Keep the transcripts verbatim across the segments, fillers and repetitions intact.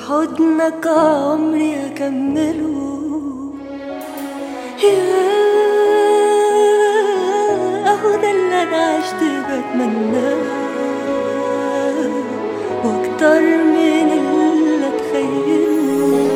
حضنك عمري أكمله. يا أهو ده اللي أنا عشت بتمناه وأكتر من اللي أتخيله.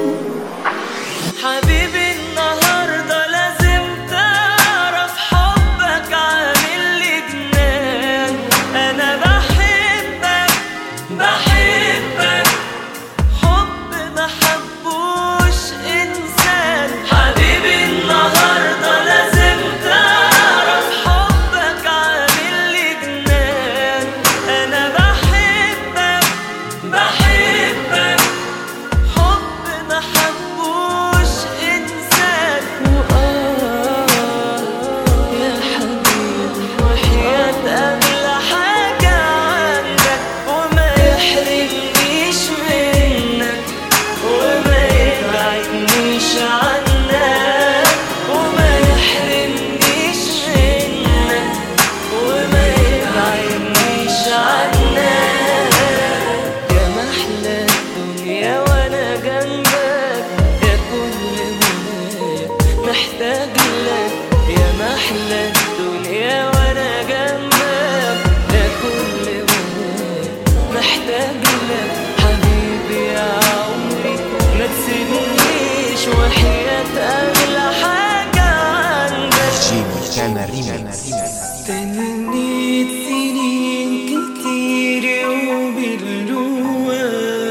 حبيبي النهاردة لازم تعرف حبك عامل لي جنان. أنا بحبك بحبك حب ما حبوش إنسان. حبيبي النهاردة لازم تعرف حبك عامل لي جنان. أنا بحبك بحبك حب ما حبوش إنسان. وآه يا حبيبي وحياة أغلى حاجة عندك وما يحرمنيش منك وما يبعدنيش عنك وما يحرمنيش منك وما يبعدنيش عنك. يا محلى الدنيا وانا جنبك يا كل منايا محتاج لك. يا محلى الدنيا وانا جنبك يا كل منايا محتاج لك. حبيبي يا عمري ما تسيبنيش وحياة أغلى حاجة عندك. جيمي كان ريميكس. تنيت سنين كتير وباللوى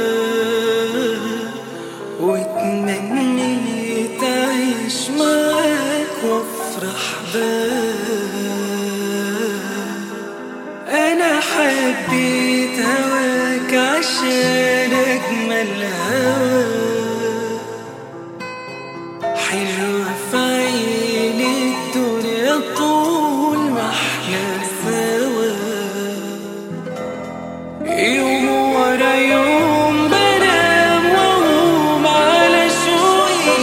واتمنيت أعيش معاك وأفرح بك. أنا حبيت هواك عشان أجمل هوا حلوة في عين الدنيا طول ما احنا سوا. يوم ورا يوم بنام واقوم على شوقي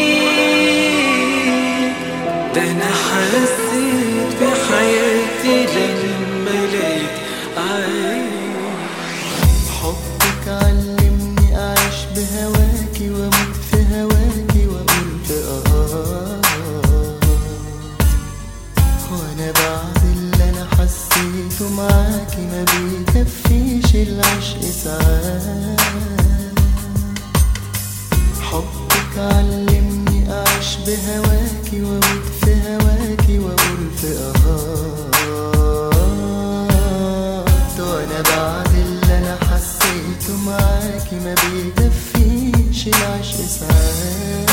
ليك. ده انا حسيت بحياتي لما لقيت عينيك. حبك علمني أعيش بهواكي وأموت في هواكي وقلت آه. وأنا بعد اللي أنا حسيته معاكي ما بيكفيش العشق ساعات. حبك علمني أعيش بهواكي وأموت في هواكي وقلت آه. وأنا بعد اللي أنا حسيته معاكي ما بيكفيش العشق ساعات.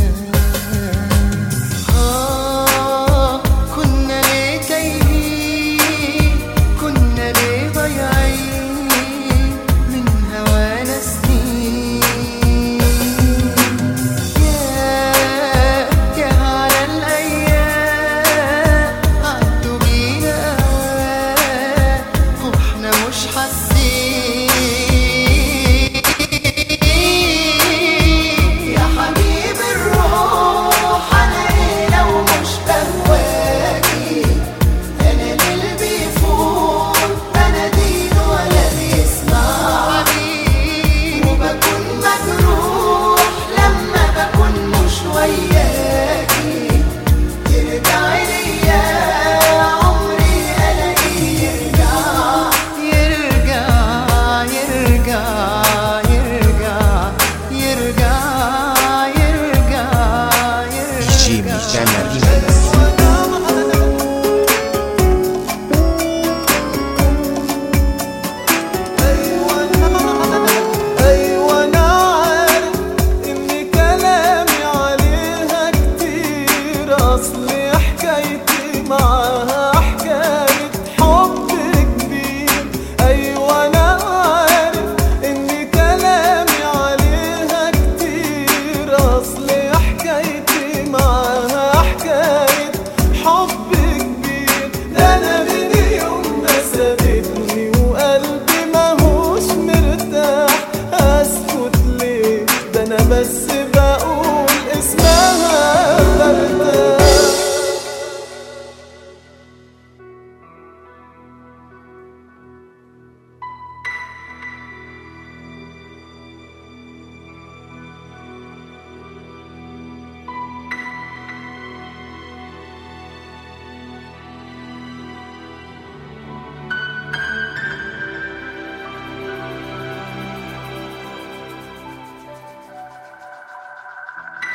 آه كنا ليه تايهين كنا ليه ضايعين من هوانا سنين. يا يا على الأيام عدوا بينا أوقات واحنا مش حاسين. يا حبيبي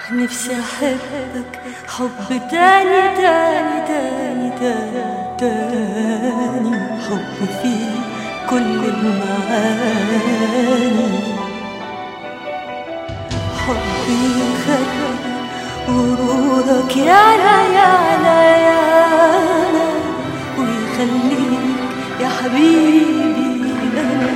نفسي أحبك حب تاني تاني تاني تاني تاني، حب فيه كل المعاني، حبي يخلي غرورك يعلى يعلى يعلى، ويخليك يا حبيبي أنا.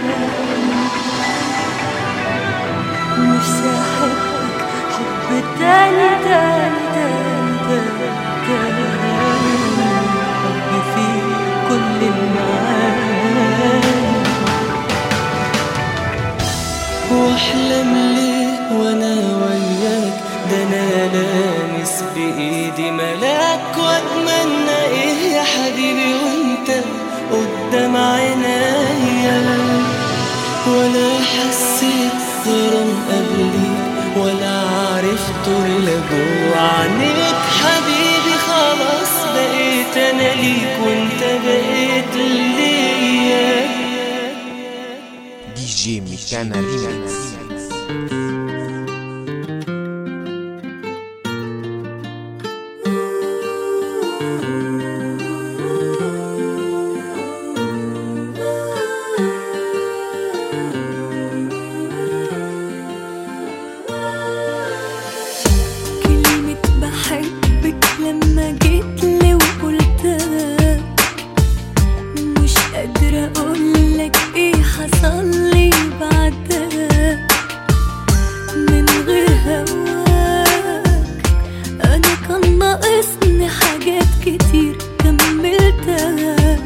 نفسي أحبك حب تاني تاني تاني تاني تاني، حب فيه كل المعاني. واحلم ليه وانا وياك، ده انا لامس بايدي ملاك، واتمنى ايه يا حبيبي وانت قدام عينيا، ولا حسيت غرام قبليك ولا عرفت الا جوا عينيك. حبيبي خلاص بقيت انا ليك وانت بقيت ليا. دي جي ميكانا ريميكس. لما جيتلي وقلتها مش قادرة اقولك ايه حصلي بعدها. من غير هواك انا كان ناقصني حاجات كتير كملتها.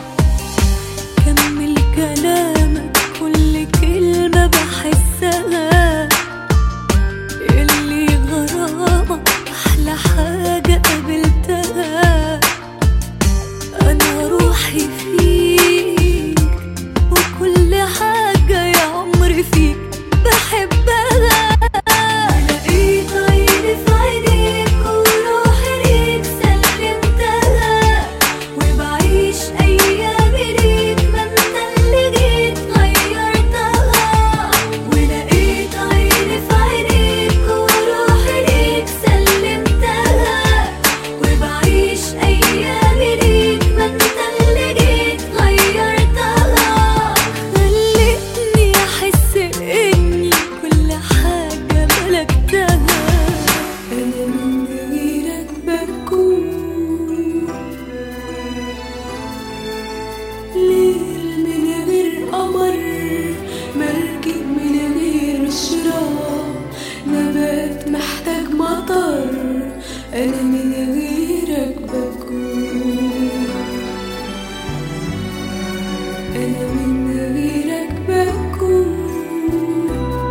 كمل كلامك كل كلمة بحسها، اللي غرامك احلى حاجة قابلتها. أنا روحي فيك وكل حاجة يا عمري فيك بحبها. لقيت عيني في عينيك وروحي ليك سلمتها، وبعيش أيامي ليك ما انت اللي جيت غيرتها. ولقيت عيني في عينيك وروحي ليك سلمتها، وبعيش أيامي ليك ما انت اللي جيت غيرتها. خلتني أحس إني كل حاجة ملكتها. أنا من غيرك بكون ليل من غير قمر، مركب من غير شراع، نبات محتاج مطر. أنا من غيرك بكون، أنا من غيرك بكون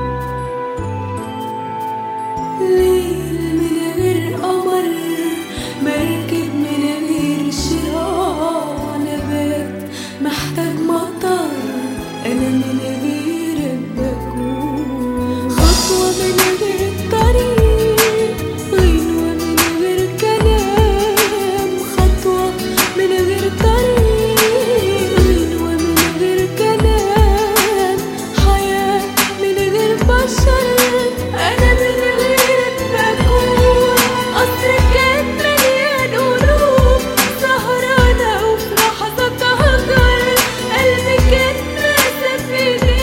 ليل من غير قمر، مركب من غير شراع، نبات محتاج مطر. أنا من غيرك بكون خطوة من غير طريق، غنوة من غير كلام. خطوة من غير طريق، غنوة من غير كلام. حياة من غير بشر. أنا من غيرك بكون قصر كان مليان قلوب سهرانة، وفي لحظة هجر قلبي كان ماسك في ايديك.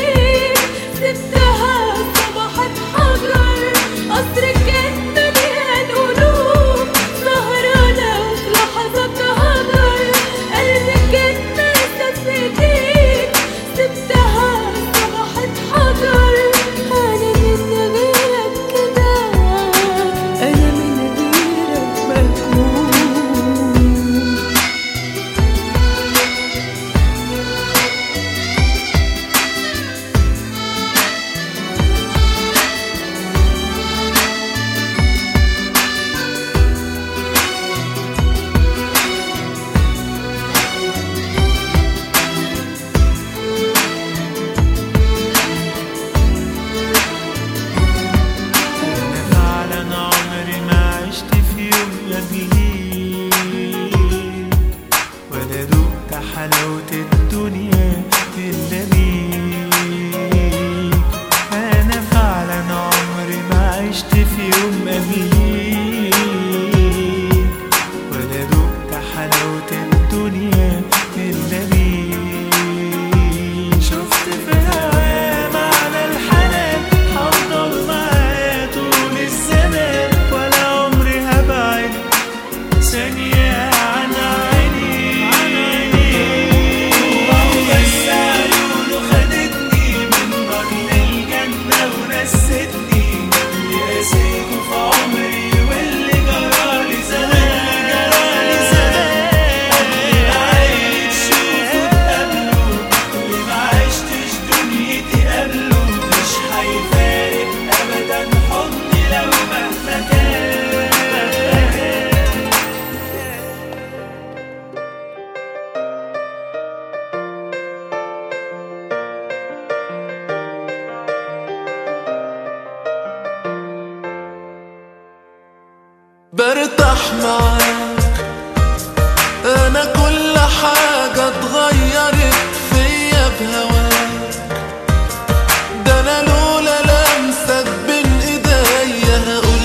برتاح معاك. انا كل حاجة اتغيرت فيا بهواك، ده انا لولا لمسك بين ايديا هقول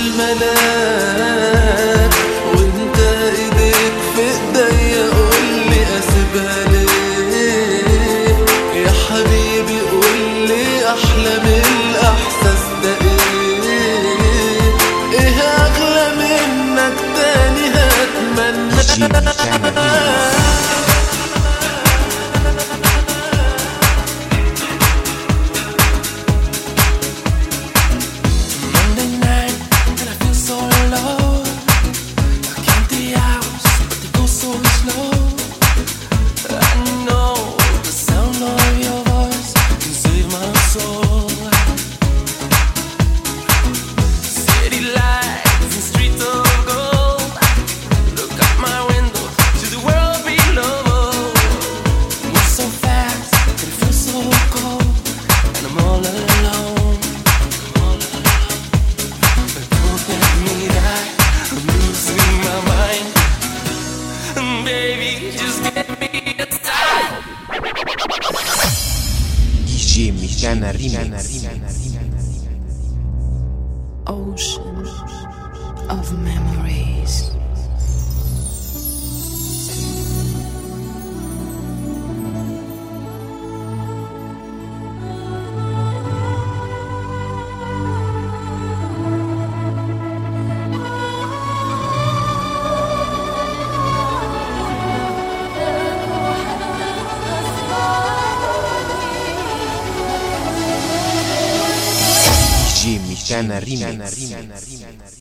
ملاك، وانت ايديك في ايديا قولي اسيبها ليه يا حبيبي، قولي احلى من الاحساس ده ايه؟ ايه اغلى منك تاني هتمنى؟ Ocean of memories. Jimmy Chana Remix.